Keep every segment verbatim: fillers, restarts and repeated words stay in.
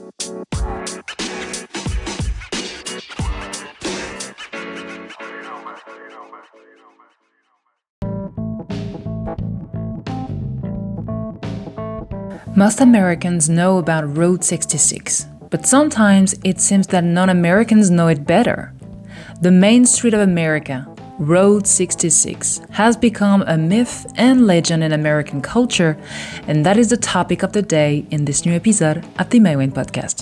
Most Americans know about Route sixty-six, but sometimes it seems that non-Americans know it better. The main street of America, Route sixty-six, has become a myth and legend in American culture, and that is the topic of the day in this new episode of the Maywin podcast.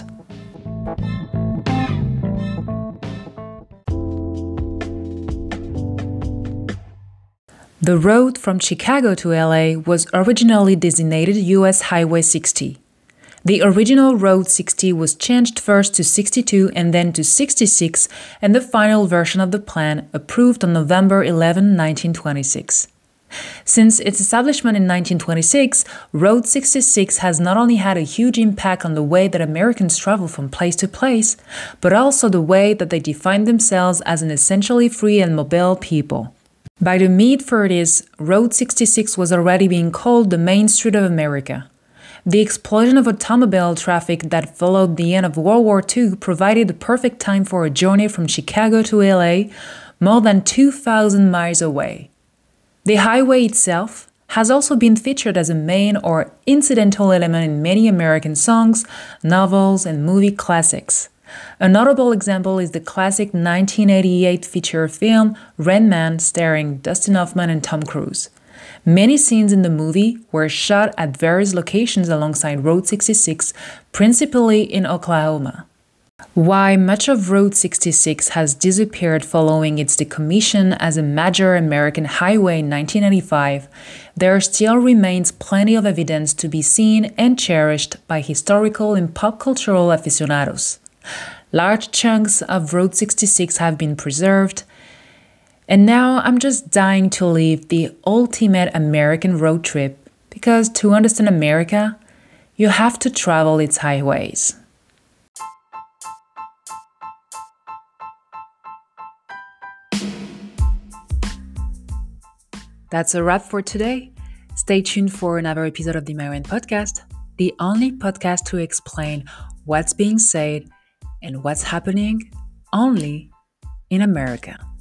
The road from Chicago to L A was originally designated U S Highway sixty. The original Route sixty was changed first to sixty-two and then to sixty-six, and the final version of the plan approved on November eleventh, nineteen twenty-six. Since its establishment in nineteen twenty-six, Route sixty-six has not only had a huge impact on the way that Americans travel from place to place, but also the way that they define themselves as an essentially free and mobile people. By the mid-thirties, Route sixty-six was already being called the Main Street of America. The explosion of automobile traffic that followed the end of World War Two provided the perfect time for a journey from Chicago to L A, more than two thousand miles away. The highway itself has also been featured as a main or incidental element in many American songs, novels, and movie classics. A notable example is the classic nineteen eighty-eight feature film Rain Man, starring Dustin Hoffman and Tom Cruise. Many scenes in the movie were shot at various locations alongside Route sixty-six, principally in Oklahoma. While much of Route sixty-six has disappeared following its decommission as a major American highway in nineteen eighty-five, there still remains plenty of evidence to be seen and cherished by historical and pop cultural aficionados. Large chunks of Route sixty-six have been preserved, and now I'm just dying to live the ultimate American road trip, because to understand America, you have to travel its highways. That's a wrap for today. Stay tuned for another episode of the Maywin podcast, the only podcast to explain what's being said and what's happening only in America.